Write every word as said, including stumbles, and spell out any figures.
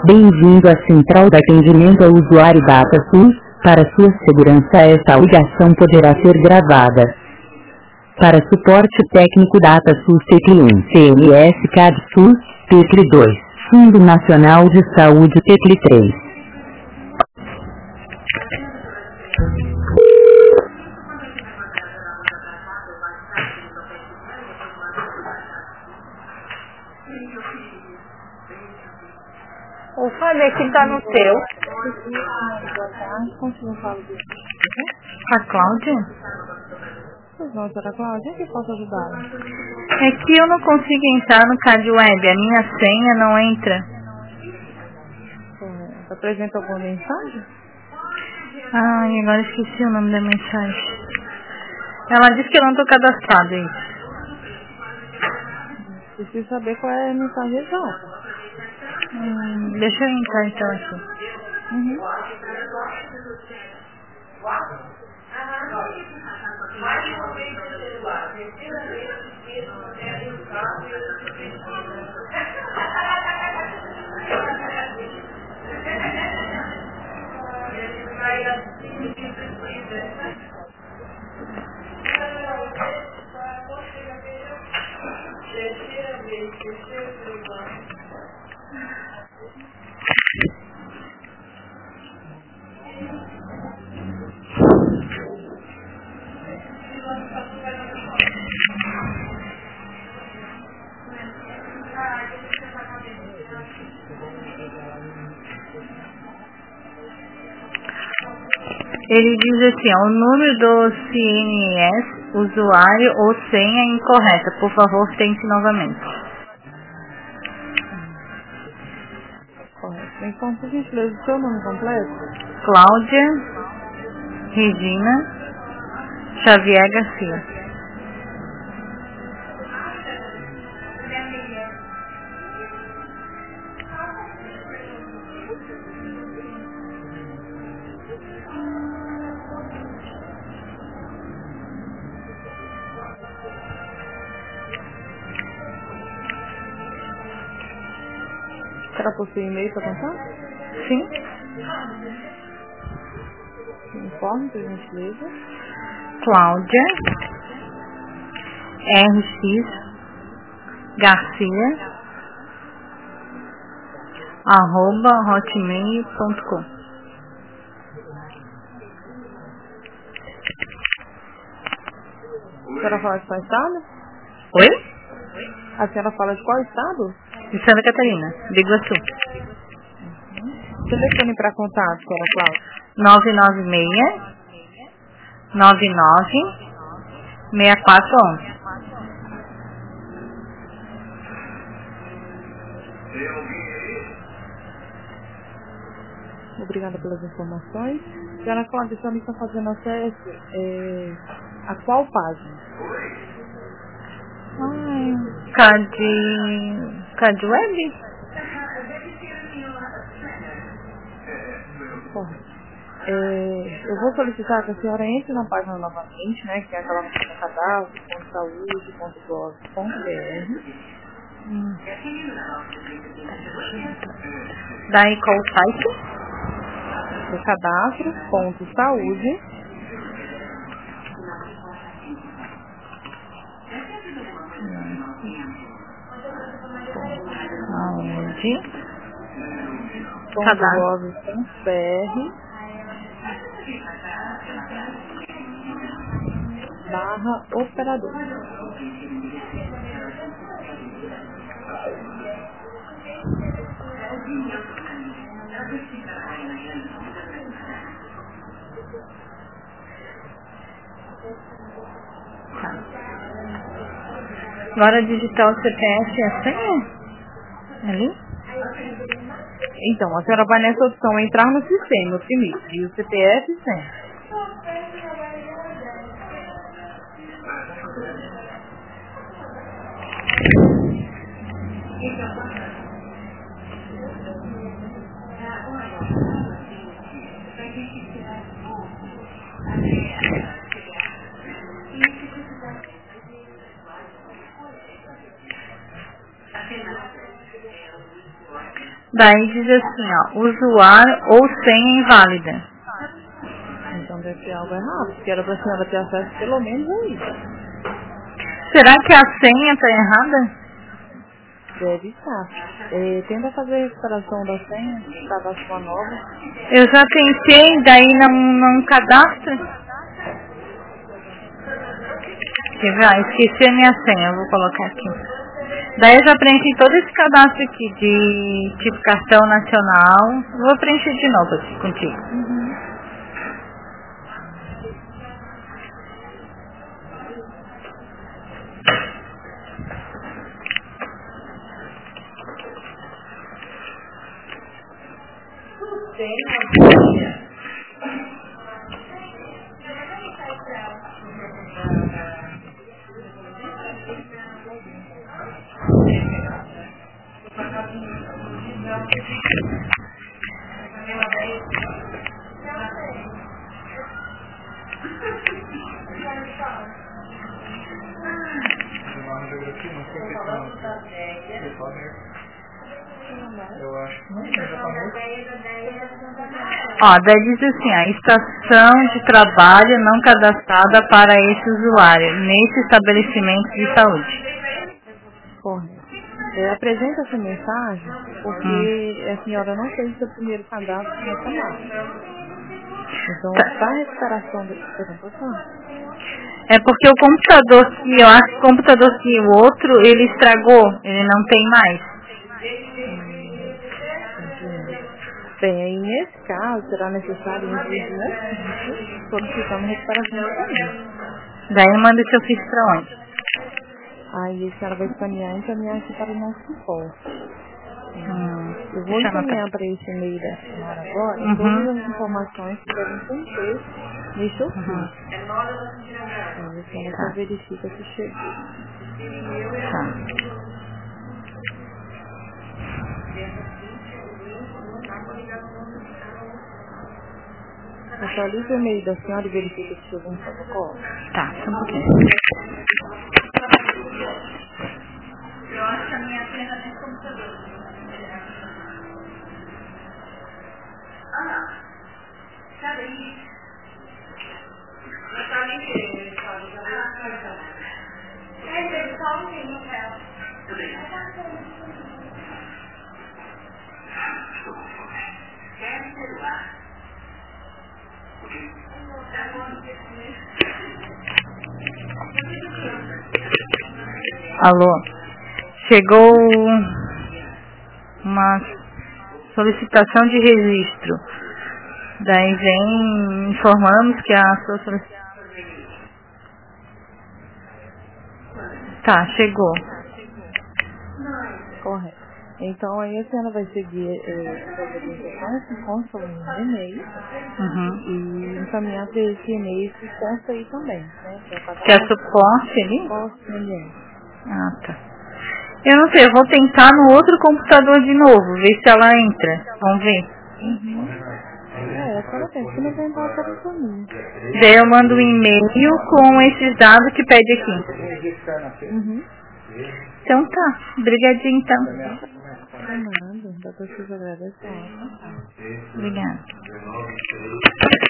Bem-vindo à Central de Atendimento ao Usuário DataSUS. Para sua segurança, esta ligação poderá ser gravada. Para suporte técnico DataSUS tecla um, C M S C A D SUS, tecla dois, Fundo Nacional de Saúde tecla três. O Fábio aqui tá no teu. Boa tarde, continua falando disso. A Cláudia? Pois não, doutora Cláudia, que posso ajudar? É que eu não consigo entrar no C A D Web, a minha senha não entra. Você apresenta alguma mensagem? Ai, agora esqueci o nome da mensagem. Ela disse que eu não tô cadastrada, é isso. Preciso saber qual é a mensagem exata. Hum, deixa eu entrar então aqui. Uhum. Ele diz assim, ó, o número do C N S, usuário ou senha incorreta. Por favor, tente novamente. Correto. Então, por gentileza, o seu nome completo? Cláudia Regina Xavier Garcia. Será possível e-mail para contar? Sim. Informe, por gentileza. Cláudia R X Garcia arroba hotmail ponto com. A senhora fala de qual estado? Oi? A senhora fala de qual estado? De Santa Catarina, de Iguaçu. Telefone para contato, senhora Cláudia. nove nove seis nove nove seis quatro um um. Obrigada pelas informações. Senhora Cláudia, a senhora está fazendo acesso é, a qual página? Ai, C A D... C A D Web? Correto. É, eu vou solicitar que a senhora entre na página novamente, né, que é aquela página cadastro ponto saúde ponto gov ponto br. Hum. Daí qual o site? É cadastro ponto saúde Saúde. ponto gov ponto br barra operador. Tá. Agora digitar o C P F e a senha? Ali? Então, a senhora vai nessa opção entrar no sistema, primeiro, e o C P F e senha. Daí diz assim, ó, usuário ou senha inválida. Então deve ter algo errado, porque era pra senhora ter acesso pelo menos a isso. Será que a senha está errada? Deve estar. É, tenta fazer a recuperação da senha, cadastra uma nova. Eu já tentei, daí não, não cadastra. Quer ver? Ah, esqueci a minha senha, eu vou colocar aqui. Daí eu já preenchi todo esse cadastro aqui de tipo cartão nacional. Vou preencher de novo aqui contigo. Uhum. Eu acho que não, já tá muito. Ó, daí diz assim, a estação de trabalho não cadastrada para esse usuário, nesse estabelecimento de saúde. Correto. É, apresenta essa mensagem porque hum. a senhora não fez o seu primeiro cadastro nessa máquina. Então, Tá. para a recuperação da computação. É porque o computador que eu acho que o computador que o outro, ele estragou, ele não tem mais. Hum, Bem, aí nesse caso será necessário incluir um solicitando recuperação do caminho. Daí manda o seu fiz para onde? Aí a senhora vai escanear e encaminhar aqui para o nosso suporte. Hum, Eu vou deixa eu encaminhar anotar. para esse e-mail da senhora agora Uhum. todas as informações que devem conter neste ofício. Uhum. Aí a senhora Tá. só verifica se chegou. Tá. Atualiza o e-mail da senhora e verifica se chegou um protocolo. Tá, só um pouquinho. Eu acho que a minha tela tem computador. Ah, não. Sabe isso? Mas também que pode usar. É, tem só um pouquinho, né? Quer celular? Alô, chegou uma solicitação de registro. Daí vem, informamos que a sua solicitação... Tá, chegou. Correto. Então aí a senhora vai seguir eh, as orientações que constam no e-mail Uhum. e encaminhar para esse e-mail que consta aí também, né? Que é, Que é suporte ali? suporte, né? Ah, tá. Eu não sei, eu vou tentar no outro computador de novo, ver se ela entra. Vamos ver. Uhum. É, a senhora tem que levantar para o caminho. Daí eu mando um e-mail com esses dados que pede aqui. Uhum. Então tá, obrigadinho então. Não nada, dá para vocês agradecer. Obrigada.